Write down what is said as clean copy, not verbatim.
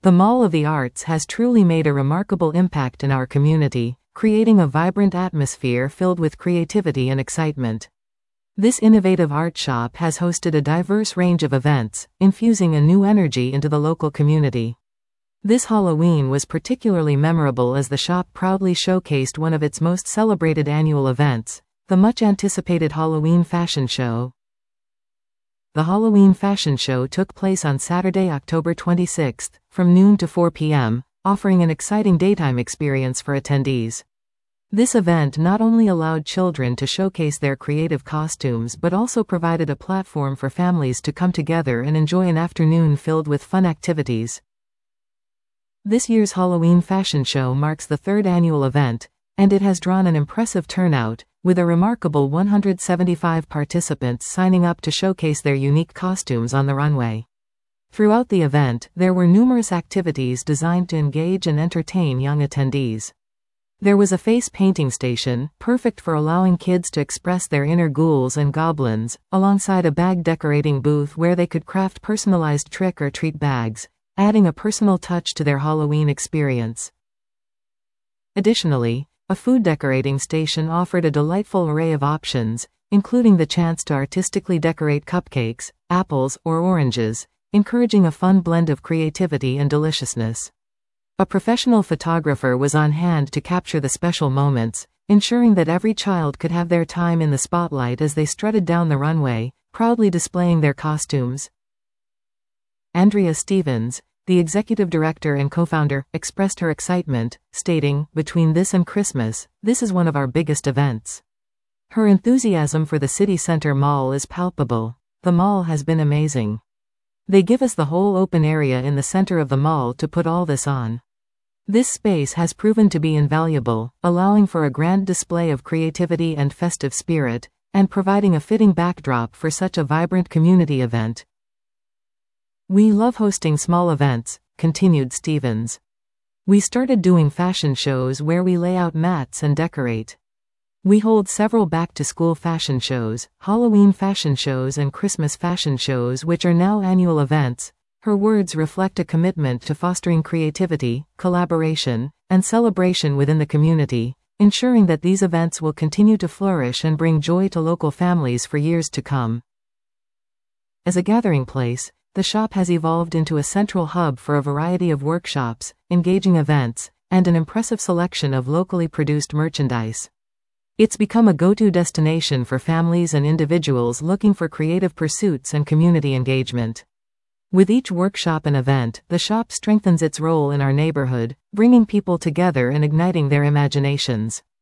The Mall of the Arts has truly made a remarkable impact in our community, creating a vibrant atmosphere filled with creativity and excitement. This innovative art shop has hosted a diverse range of events, infusing a new energy into the local community. This Halloween was particularly memorable as the shop proudly showcased one of its most celebrated annual events, the much-anticipated Halloween Fashion Show. The Halloween Fashion Show took place on Saturday, October 26, from noon to 4 p.m., offering an exciting daytime experience for attendees. This event not only allowed children to showcase their creative costumes but also provided a platform for families to come together and enjoy an afternoon filled with fun activities. This year's Halloween Fashion Show marks the third annual event, and it has drawn an impressive turnout, with a remarkable 175 participants signing up to showcase their unique costumes on the runway. Throughout the event, there were numerous activities designed to engage and entertain young attendees. There was a face painting station, perfect for allowing kids to express their inner ghouls and goblins, alongside a bag decorating booth where they could craft personalized trick-or-treat bags, adding a personal touch to their Halloween experience. Additionally, a food decorating station offered a delightful array of options, including the chance to artistically decorate cupcakes, apples, or oranges, encouraging a fun blend of creativity and deliciousness. A professional photographer was on hand to capture the special moments, ensuring that every child could have their time in the spotlight as they strutted down the runway, proudly displaying their costumes. Andrea Stevens, the executive director and co-founder, expressed her excitement, stating, "Between this and Christmas, this is one of our biggest events." Her enthusiasm for the city center mall is palpable. "The mall has been amazing. They give us the whole open area in the center of the mall to put all this on. This space has proven to be invaluable, allowing for a grand display of creativity and festive spirit, and providing a fitting backdrop for such a vibrant community event." "We love hosting small events," continued Stevens. "We started doing fashion shows where we lay out mats and decorate. We hold several back-to-school fashion shows, Halloween fashion shows and Christmas fashion shows, which are now annual events." Her words reflect a commitment to fostering creativity, collaboration, and celebration within the community, ensuring that these events will continue to flourish and bring joy to local families for years to come. As a gathering place, the shop has evolved into a central hub for a variety of workshops, engaging events, and an impressive selection of locally produced merchandise. It's become a go-to destination for families and individuals looking for creative pursuits and community engagement. With each workshop and event, the shop strengthens its role in our neighborhood, bringing people together and igniting their imaginations.